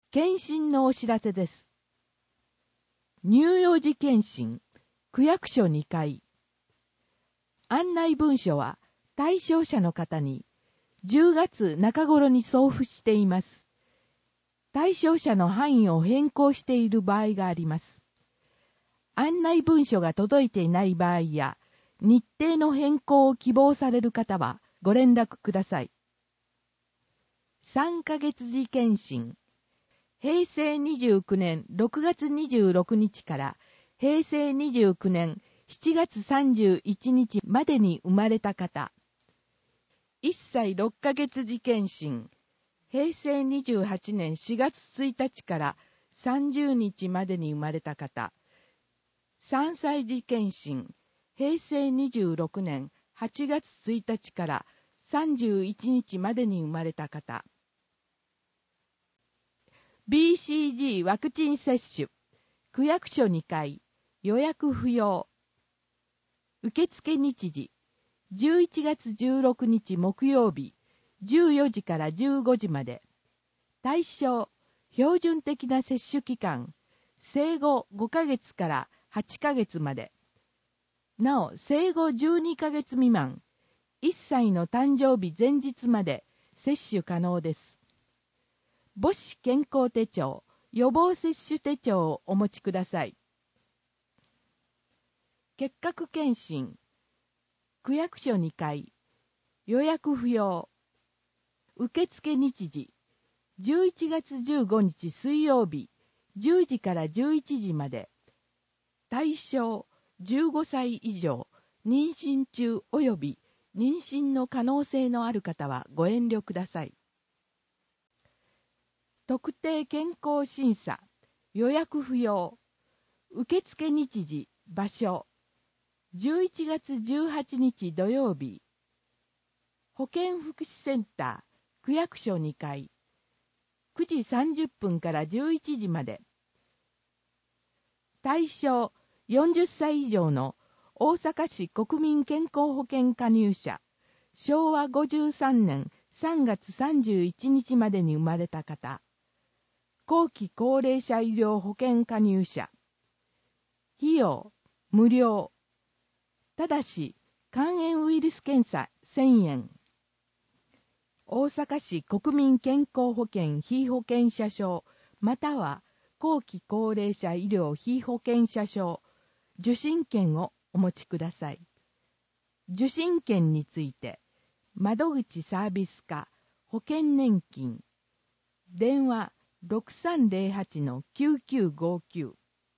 検診のお知らせです。乳幼児検診、区役所2階。案内文書は対象者の方に10月中頃に送付しています。対象者の範囲を変更している場合があります。案内文書が届いていない場合や、日程の変更を希望される方はご連絡ください。3ヶ月次検診。平成29年6月26日から平成29年7月31日までに生まれた方。1歳6ヶ月次検診。平成28年4月1日から30日までに生まれた方。3歳児検診。平成26年8月1日から31日までに生まれた方。BCG ワクチン接種。区役所2階。予約不要。受付日時。11月16日木曜日。14時から15時まで。対象。標準的な接種期間。生後5ヶ月から8ヶ月まで。なお、生後12ヶ月未満。1歳の誕生日前日まで接種可能です。母子健康手帳、予防接種手帳をお持ちください。結核検診。区役所2階。予約不要。受付日時。11月15日水曜日、10時から11時まで。対象、15歳以上、妊娠中及び妊娠の可能性のある方はご遠慮ください。特定健康審査、予約不要。受付日時、場所。11月18日土曜日。保健福祉センター、区役所2階。9時30分から11時まで。対象、40歳以上の大阪市国民健康保険加入者。昭和53年3月31日までに生まれた方。後期高齢者医療保険加入者。費用、無料。ただし、肝炎ウイルス検査1000円。大阪市国民健康保険被保険者証、または後期高齢者医療被保険者証、受診券をお持ちください。受診券について、窓口サービス課、保険年金。電話、6308-9959。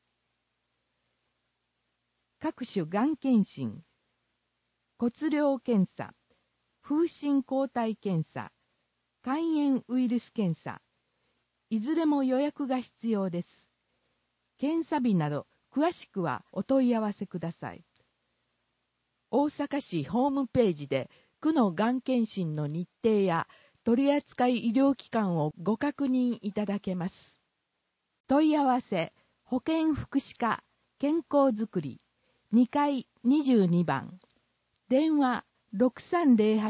各種がん検診、骨量検査、風疹抗体検査、肝炎ウイルス検査、いずれも予約が必要です。検査日など詳しくはお問い合わせください。大阪市ホームページで区のがん検診の日程や取扱医療機関をご確認いただけます。問い合わせ、保健福祉課、健康づくり、2階22番。電話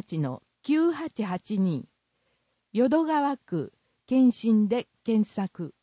6308-9882。淀川区検診で検索。